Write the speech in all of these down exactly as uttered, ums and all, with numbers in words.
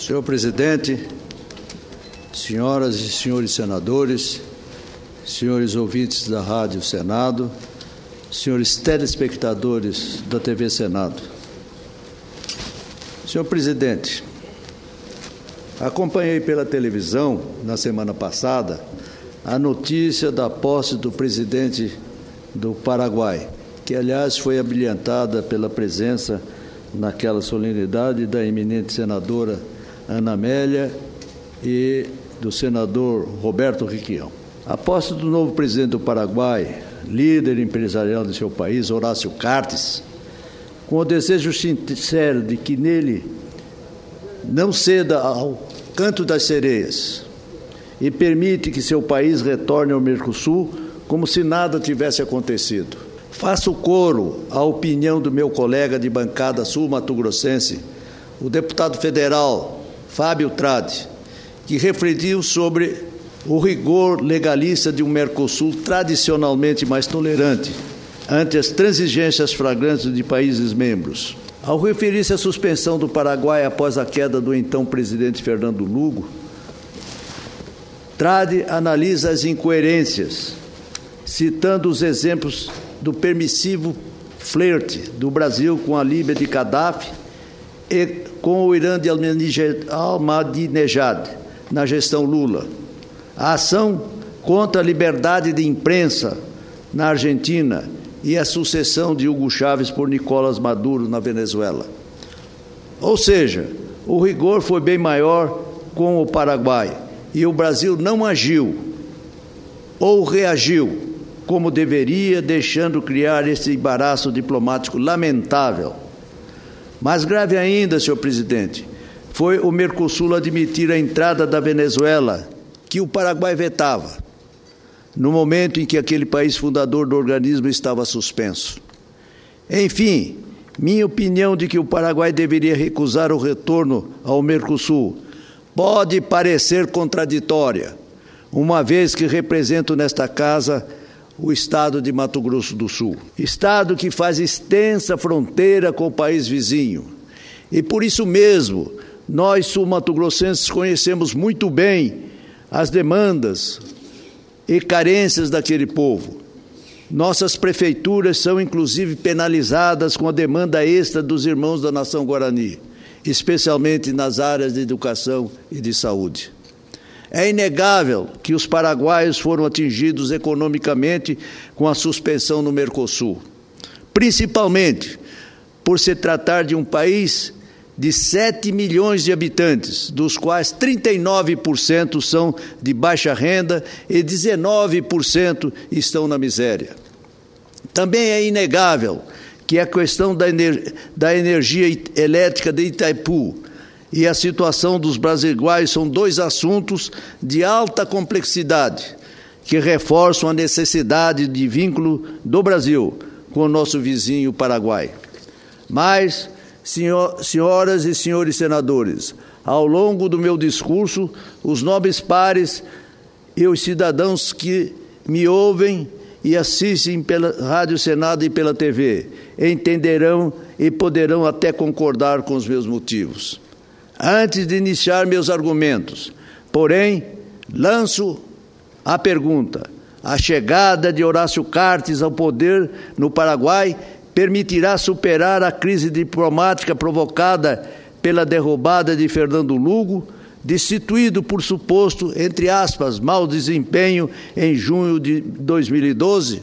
Senhor presidente, senhoras e senhores senadores, senhores ouvintes da Rádio Senado, senhores telespectadores da T V Senado. Senhor presidente, acompanhei pela televisão, na semana passada, a notícia da posse do presidente do Paraguai, que, aliás, foi abrilhantada pela presença naquela solenidade da eminente senadora Ana Amélia e do senador Roberto Requião. A posse do novo presidente do Paraguai, líder empresarial de seu país, Horácio Cartes, com o desejo sincero de que nele não ceda ao canto das sereias e permite que seu país retorne ao Mercosul como se nada tivesse acontecido. Faço coro à opinião do meu colega de bancada sul-mato-grossense, o deputado federal Fábio Tradi, que refletiu sobre o rigor legalista de um Mercosul tradicionalmente mais tolerante ante as transigências flagrantes de países membros. Ao referir-se à suspensão do Paraguai após a queda do então presidente Fernando Lugo, Tradi analisa as incoerências, citando os exemplos do permissivo flerte do Brasil com a Líbia de Gaddafi e com o Irã de Ahmadinejad na gestão Lula. A ação contra a liberdade de imprensa na Argentina e a sucessão de Hugo Chávez por Nicolás Maduro na Venezuela. Ou seja, o rigor foi bem maior com o Paraguai e o Brasil não agiu ou reagiu como deveria, deixando criar esse embaraço diplomático lamentável. Mais grave ainda, senhor presidente, foi o Mercosul admitir a entrada da Venezuela, que o Paraguai vetava, no momento em que aquele país fundador do organismo estava suspenso. Enfim, minha opinião de que o Paraguai deveria recusar o retorno ao Mercosul pode parecer contraditória, uma vez que represento nesta casa o estado de Mato Grosso do Sul, estado que faz extensa fronteira com o país vizinho. E por isso mesmo, nós sul-mato-grossenses conhecemos muito bem as demandas e carências daquele povo. Nossas prefeituras são, inclusive, penalizadas com a demanda extra dos irmãos da nação Guarani, especialmente nas áreas de educação e de saúde. É inegável que os paraguaios foram atingidos economicamente com a suspensão no Mercosul, principalmente por se tratar de um país de sete milhões de habitantes, dos quais trinta e nove por cento são de baixa renda e dezenove por cento estão na miséria. Também é inegável que a questão da, ener- da energia elétrica de Itaipu e a situação dos brasileiros são dois assuntos de alta complexidade que reforçam a necessidade de vínculo do Brasil com o nosso vizinho Paraguai. Mas, senhor, senhoras e senhores senadores, ao longo do meu discurso, os nobres pares e os cidadãos que me ouvem e assistem pela Rádio Senado e pela T V entenderão e poderão até concordar com os meus motivos. Antes de iniciar meus argumentos, porém, lanço a pergunta: a chegada de Horácio Cartes ao poder no Paraguai permitirá superar a crise diplomática provocada pela derrubada de Fernando Lugo, destituído por suposto, entre aspas, mau desempenho em junho de dois mil e doze?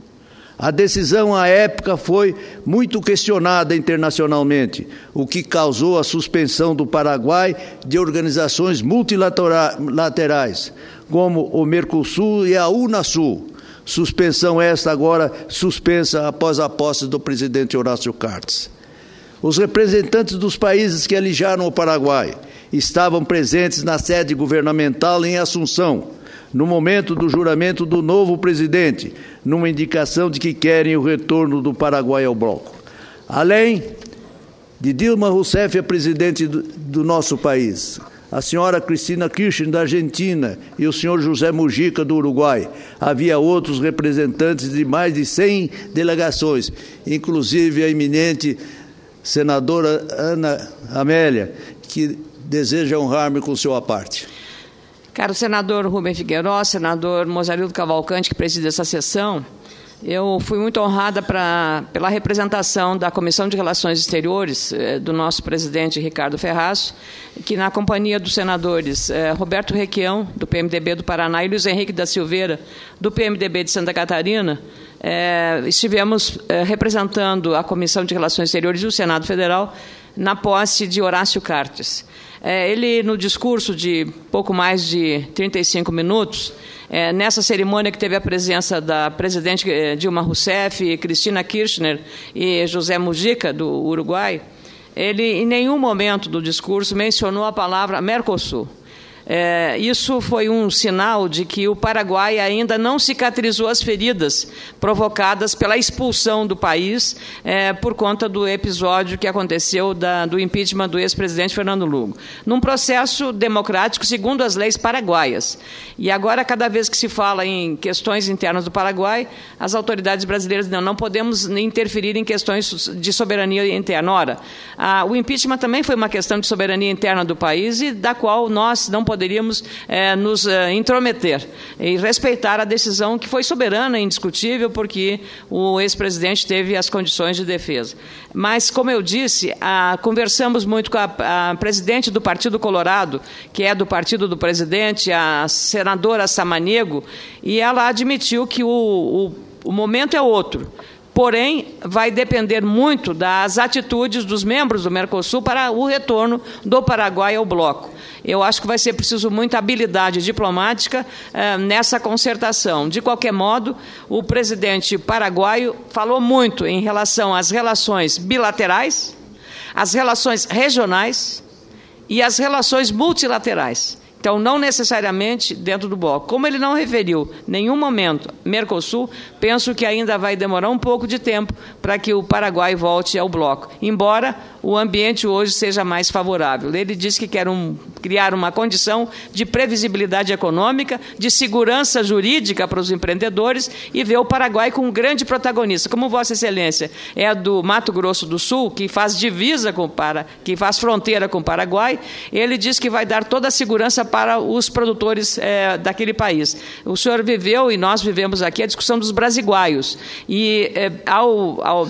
A decisão, à época, foi muito questionada internacionalmente, o que causou a suspensão do Paraguai de organizações multilaterais, como o Mercosul e a Unasul. Suspensão esta agora suspensa após a posse do presidente Horácio Cartes. Os representantes dos países que alijaram o Paraguai estavam presentes na sede governamental em Assunção, no momento do juramento do novo presidente, numa indicação de que querem o retorno do Paraguai ao bloco. Além de Dilma Rousseff, a presidente do, do nosso país, a senhora Cristina Kirchner, da Argentina, e o senhor José Mujica, do Uruguai, havia outros representantes de mais de cem delegações, inclusive a eminente senadora Ana Amélia, que deseja honrar-me com seu aparte. Caro senador Rubem Figueiredo, senador Mozarildo Cavalcante, que preside essa sessão, eu fui muito honrada pra, pela representação da Comissão de Relações Exteriores eh, do nosso presidente Ricardo Ferraz, que na companhia dos senadores eh, Roberto Requião, do P M D B do Paraná, e Luiz Henrique da Silveira, do P M D B de Santa Catarina, eh, estivemos eh, representando a Comissão de Relações Exteriores e o Senado Federal na posse de Horácio Cartes. Eh, ele, no discurso de pouco mais de trinta e cinco minutos, É, nessa cerimônia que teve a presença da presidente Dilma Rousseff, Cristina Kirchner e José Mujica, do Uruguai, ele em nenhum momento do discurso mencionou a palavra Mercosul. É, isso foi um sinal de que o Paraguai ainda não cicatrizou as feridas provocadas pela expulsão do país é, por conta do episódio que aconteceu da, do impeachment do ex-presidente Fernando Lugo, num processo democrático segundo as leis paraguaias. E agora, cada vez que se fala em questões internas do Paraguai, as autoridades brasileiras não, não podemos interferir em questões de soberania interna. Ora, a, o impeachment também foi uma questão de soberania interna do país e da qual nós não podemos poderíamos eh, nos eh, intrometer e respeitar a decisão que foi soberana e indiscutível, porque o ex-presidente teve as condições de defesa. Mas, como eu disse, a, conversamos muito com a, a presidente do Partido Colorado, que é do partido do presidente, a senadora Samaniego, e ela admitiu que o, o, o momento é outro. Porém, vai depender muito das atitudes dos membros do Mercosul para o retorno do Paraguai ao bloco. Eu acho que vai ser preciso muita habilidade diplomática eh, nessa concertação. De qualquer modo, o presidente paraguaio falou muito em relação às relações bilaterais, às relações regionais e às relações multilaterais. Então, não necessariamente dentro do bloco. Como ele não referiu em nenhum momento Mercosul, penso que ainda vai demorar um pouco de tempo para que o Paraguai volte ao bloco, embora o ambiente hoje seja mais favorável. Ele disse que quer um, criar uma condição de previsibilidade econômica, de segurança jurídica para os empreendedores e ver o Paraguai com um grande protagonista. Como Vossa Excelência é do Mato Grosso do Sul, que faz divisa com o Para, que faz fronteira com o Paraguai, ele diz que vai dar toda a segurança para os produtores é, daquele país. O senhor viveu, e nós vivemos aqui, a discussão dos brasiguaios. E, é, ao, ao,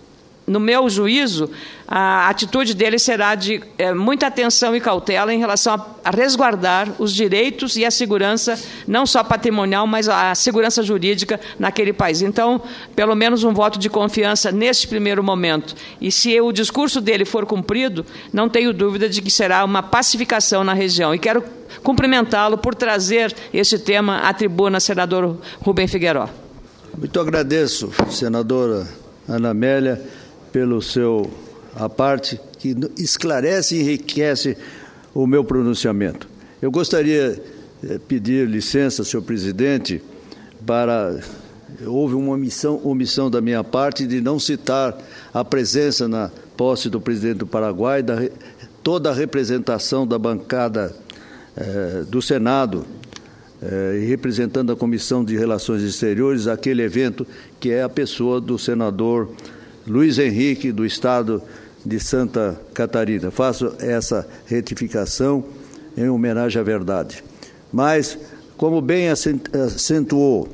no meu juízo, a atitude dele será de é, muita atenção e cautela em relação a, a resguardar os direitos e a segurança, não só patrimonial, mas a segurança jurídica naquele país. Então, pelo menos um voto de confiança neste primeiro momento. E se o discurso dele for cumprido, não tenho dúvida de que será uma pacificação na região. E quero cumprimentá-lo por trazer esse tema à tribuna, senador Rubem Figueiredo. Muito agradeço, senadora Ana Amélia, pelo seu a parte que esclarece e enriquece o meu pronunciamento. Eu gostaria de pedir licença, senhor presidente, para... Houve uma omissão, omissão da minha parte de não citar a presença na posse do presidente do Paraguai, da, toda a representação da bancada eh, do Senado, eh, e representando a Comissão de Relações Exteriores, aquele evento que é a pessoa do senador Luiz Henrique, do Estado de Santa Catarina. Faço essa retificação em homenagem à verdade. Mas, como bem acentuou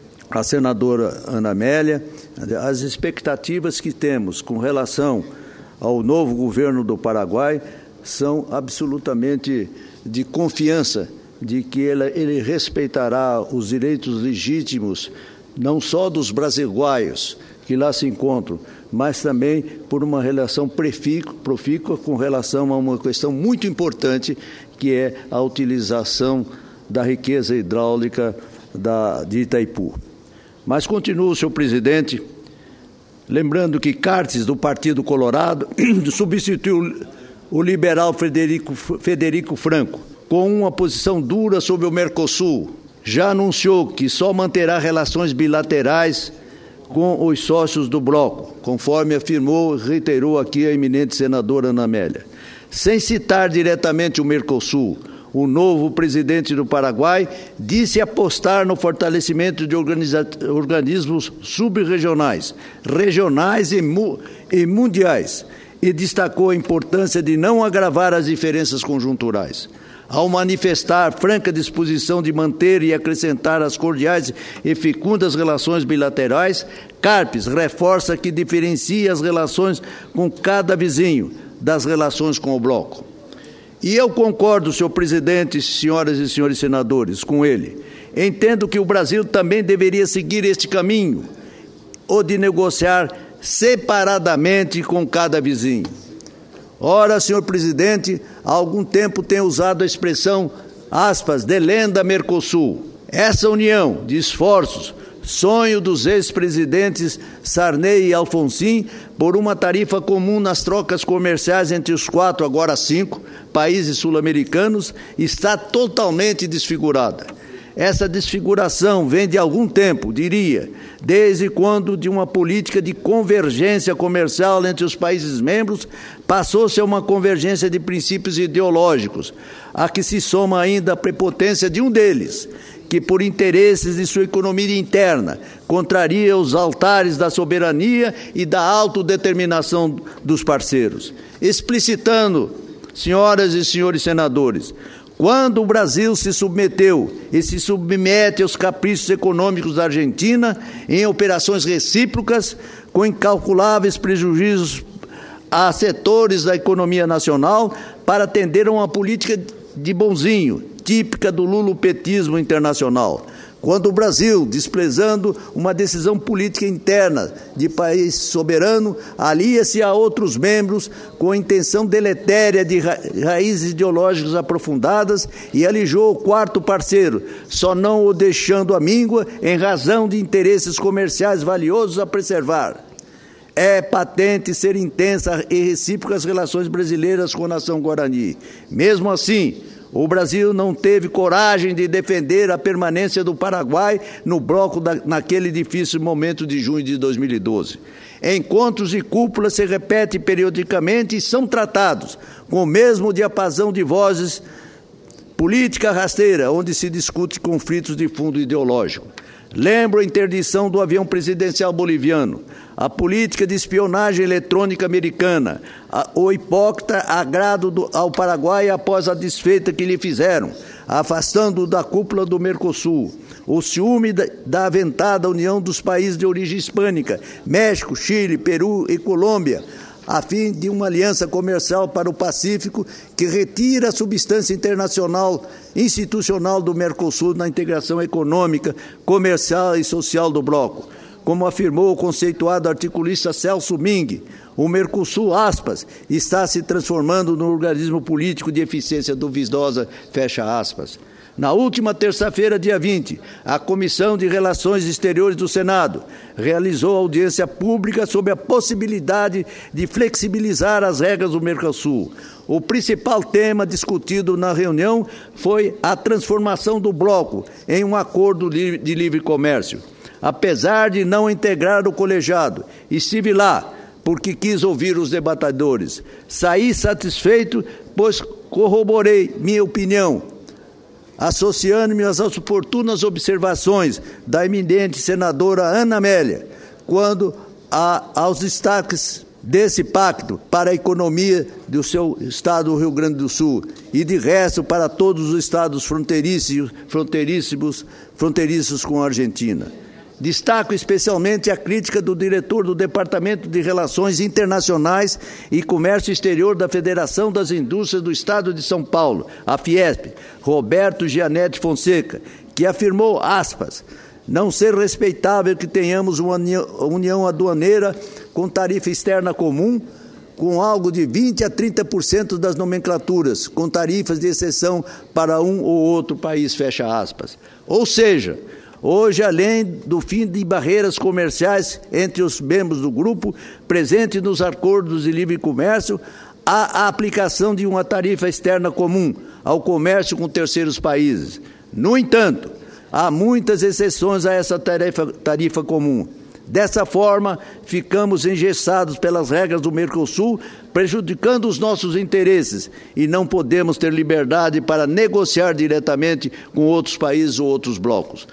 a senadora Ana Amélia, as expectativas que temos com relação ao novo governo do Paraguai são absolutamente de confiança de que ele, ele respeitará os direitos legítimos, não só dos brasiguaios que lá se encontram, mas também por uma relação profícua com relação a uma questão muito importante, que é a utilização da riqueza hidráulica da, de Itaipu. Mas continuo, senhor presidente, lembrando que Cartes, do Partido Colorado, substituiu o liberal Frederico, Federico Franco, com uma posição dura sobre o Mercosul. Já anunciou que só manterá relações bilaterais com os sócios do bloco, conforme afirmou e reiterou aqui a eminente senadora Ana Amélia. Sem citar diretamente o Mercosul, o novo presidente do Paraguai disse apostar no fortalecimento de organismos sub-regionais, regionais e, mu e mundiais, e destacou a importância de não agravar as diferenças conjunturais. Ao manifestar franca disposição de manter e acrescentar as cordiais e fecundas relações bilaterais, Carpes reforça que diferencia as relações com cada vizinho das relações com o bloco. E eu concordo, senhor presidente, senhoras e senhores senadores, com ele. Entendo que o Brasil também deveria seguir este caminho, o de negociar separadamente com cada vizinho. Ora, senhor presidente, há algum tempo tem usado a expressão, aspas, delenda Mercosul. Essa união de esforços, sonho dos ex-presidentes Sarney e Alfonsin, por uma tarifa comum nas trocas comerciais entre os quatro, agora cinco, países sul-americanos, está totalmente desfigurada. Essa desfiguração vem de algum tempo, diria, desde quando de uma política de convergência comercial entre os países membros passou-se a uma convergência de princípios ideológicos, a que se soma ainda a prepotência de um deles, que por interesses de sua economia interna contraria os altares da soberania e da autodeterminação dos parceiros. Explicitando, senhoras e senhores senadores, quando o Brasil se submeteu e se submete aos caprichos econômicos da Argentina em operações recíprocas com incalculáveis prejuízos a setores da economia nacional para atender a uma política de bonzinho, típica do lulopetismo internacional. Quando o Brasil, desprezando uma decisão política interna de país soberano, alia-se a outros membros com a intenção deletéria de ra raízes ideológicas aprofundadas e alijou o quarto parceiro, só não o deixando à míngua em razão de interesses comerciais valiosos a preservar. É patente ser intensa e recíproca as relações brasileiras com a nação Guarani. Mesmo assim, o Brasil não teve coragem de defender a permanência do Paraguai no bloco da, naquele difícil momento de junho de dois mil e doze. Encontros e cúpulas se repetem periodicamente e são tratados com o mesmo diapasão de vozes, política rasteira, onde se discute conflitos de fundo ideológico. Lembro a interdição do avião presidencial boliviano, a política de espionagem eletrônica americana, a, o hipócrita agrado do, ao Paraguai após a desfeita que lhe fizeram, afastando-o da cúpula do Mercosul, o ciúme da, da aventada união dos países de origem hispânica, México, Chile, Peru e Colômbia, a fim de uma aliança comercial para o Pacífico que retira a substância internacional institucional do Mercosul na integração econômica, comercial e social do bloco. Como afirmou o conceituado articulista Celso Ming, o Mercosul, aspas, está se transformando num organismo político de eficiência duvidosa, fecha aspas. Na última terça-feira, dia vinte, a Comissão de Relações Exteriores do Senado realizou audiência pública sobre a possibilidade de flexibilizar as regras do Mercosul. O principal tema discutido na reunião foi a transformação do bloco em um acordo de livre comércio. Apesar de não integrar o colegiado, estive lá porque quis ouvir os debatedores. Saí satisfeito, pois corroborei minha opinião, associando-me às oportunas observações da eminente senadora Ana Amélia, quando a, aos destaques desse pacto para a economia do seu estado, do Rio Grande do Sul, e de resto para todos os estados fronteiriços, fronteiriços, fronteiriços com a Argentina. Destaco especialmente a crítica do diretor do Departamento de Relações Internacionais e Comércio Exterior da Federação das Indústrias do Estado de São Paulo, a Fiesp, Roberto Gianetti Fonseca, que afirmou, aspas, não ser respeitável que tenhamos uma união aduaneira com tarifa externa comum, com algo de vinte a trinta por cento das nomenclaturas, com tarifas de exceção para um ou outro país, fecha aspas. Ou seja, hoje, além do fim de barreiras comerciais entre os membros do grupo, presente nos acordos de livre comércio, há a aplicação de uma tarifa externa comum ao comércio com terceiros países. No entanto, há muitas exceções a essa tarifa, tarifa comum. Dessa forma, ficamos engessados pelas regras do Mercosul, prejudicando os nossos interesses, e não podemos ter liberdade para negociar diretamente com outros países ou outros blocos.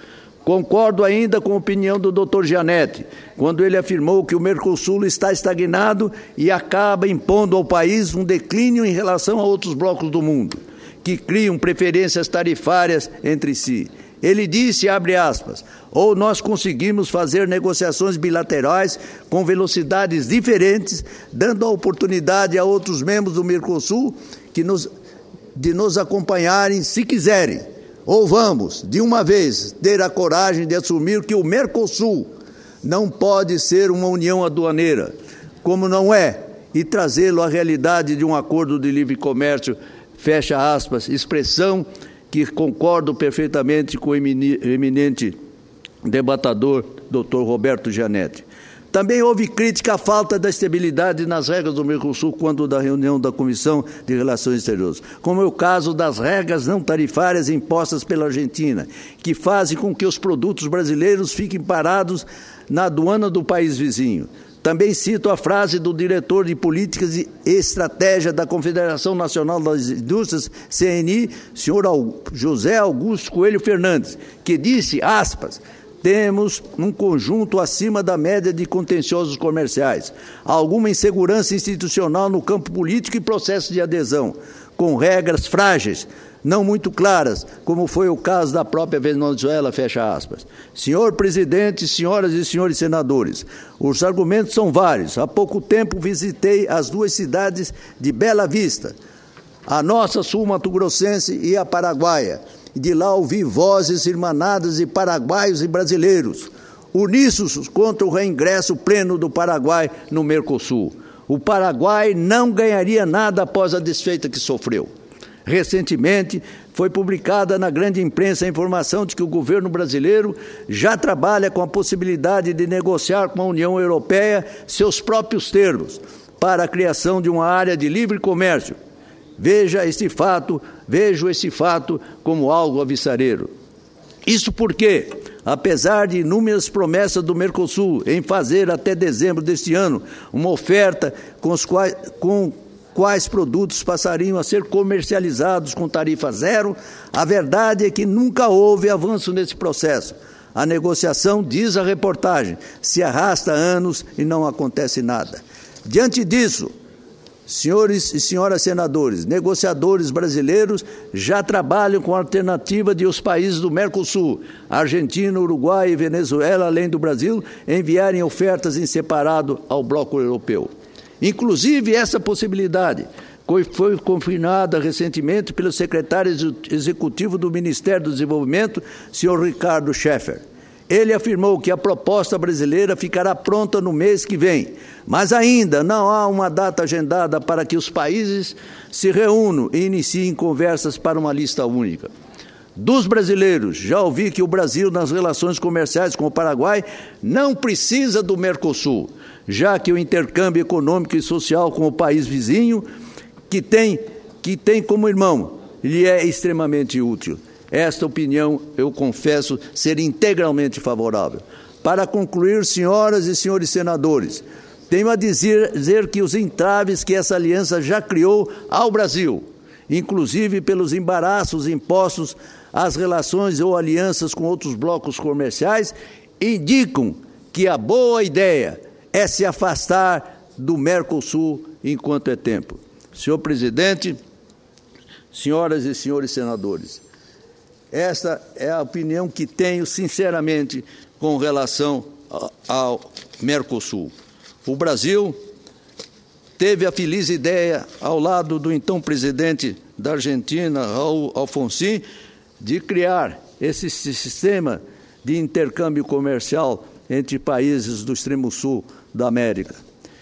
Concordo ainda com a opinião do doutor Gianetti, quando ele afirmou que o Mercosul está estagnado e acaba impondo ao país um declínio em relação a outros blocos do mundo, que criam preferências tarifárias entre si. Ele disse, abre aspas, ou nós conseguimos fazer negociações bilaterais com velocidades diferentes, dando a oportunidade a outros membros do Mercosul que nos, de nos acompanharem se quiserem. Ou vamos, de uma vez, ter a coragem de assumir que o Mercosul não pode ser uma união aduaneira, como não é, e trazê-lo à realidade de um acordo de livre comércio, fecha aspas, expressão que concordo perfeitamente com o eminente debatedor, doutor Roberto Gianetti. Também houve crítica à falta da estabilidade nas regras do Mercosul quando da reunião da Comissão de Relações Exteriores, como é o caso das regras não tarifárias impostas pela Argentina, que fazem com que os produtos brasileiros fiquem parados na aduana do país vizinho. Também cito a frase do diretor de Políticas e Estratégia da Confederação Nacional das Indústrias, C N I, senhor José Augusto Coelho Fernandes, que disse, aspas, temos um conjunto acima da média de contenciosos comerciais, alguma insegurança institucional no campo político e processo de adesão, com regras frágeis, não muito claras, como foi o caso da própria Venezuela, fecha aspas. Senhor presidente, senhoras e senhores senadores, os argumentos são vários. Há pouco tempo visitei as duas cidades de Bela Vista, a nossa sul-mato-grossense e a paraguaia. De lá ouvi vozes irmanadas de paraguaios e brasileiros, uníssonos contra o reingresso pleno do Paraguai no Mercosul. O Paraguai não ganharia nada após a desfeita que sofreu. Recentemente, foi publicada na grande imprensa a informação de que o governo brasileiro já trabalha com a possibilidade de negociar com a União Europeia seus próprios termos para a criação de uma área de livre comércio. Veja este fato, vejo esse fato como algo avissareiro. Isso porque, apesar de inúmeras promessas do Mercosul em fazer até dezembro deste ano uma oferta com os quais, com quais produtos passariam a ser comercializados com tarifa zero, a verdade é que nunca houve avanço nesse processo. A negociação, diz a reportagem, se arrasta há anos e não acontece nada. Diante disso, senhores e senhoras senadores, negociadores brasileiros já trabalham com a alternativa de os países do Mercosul, Argentina, Uruguai e Venezuela, além do Brasil, enviarem ofertas em separado ao bloco europeu. Inclusive, essa possibilidade foi confirmada recentemente pelo secretário executivo do Ministério do Desenvolvimento, senhor Ricardo Schaeffer. Ele afirmou que a proposta brasileira ficará pronta no mês que vem, mas ainda não há uma data agendada para que os países se reúnam e iniciem conversas para uma lista única. Dos brasileiros, já ouvi que o Brasil, nas relações comerciais com o Paraguai, não precisa do Mercosul, já que o intercâmbio econômico e social com o país vizinho, que tem, que tem como irmão, lhe é extremamente útil. Esta opinião, eu confesso, ser integralmente favorável. Para concluir, senhoras e senhores senadores, tenho a dizer, dizer que os entraves que essa aliança já criou ao Brasil, inclusive pelos embaraços impostos às relações ou alianças com outros blocos comerciais, indicam que a boa ideia é se afastar do Mercosul enquanto é tempo. Senhor presidente, senhoras e senhores senadores, esta é a opinião que tenho, sinceramente, com relação ao Mercosul. O Brasil teve a feliz ideia, ao lado do então presidente da Argentina, Raul Alfonsín, de criar esse sistema de intercâmbio comercial entre países do extremo sul da América.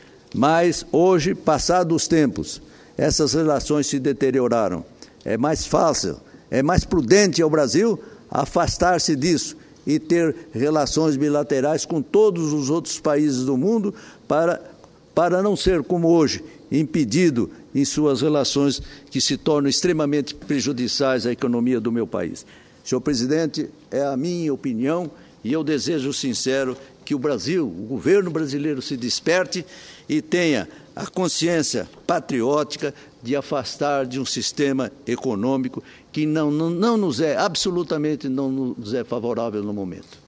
Mas hoje, passados os tempos, essas relações se deterioraram. É mais fácil, é mais prudente ao Brasil afastar-se disso e ter relações bilaterais com todos os outros países do mundo para, para não ser, como hoje, impedido em suas relações que se tornam extremamente prejudiciais à economia do meu país. Senhor presidente, é a minha opinião e eu desejo sincero que o Brasil, o governo brasileiro se desperte e tenha a consciência patriótica de afastar de um sistema econômico que não, não, não nos é, absolutamente não nos é favorável no momento.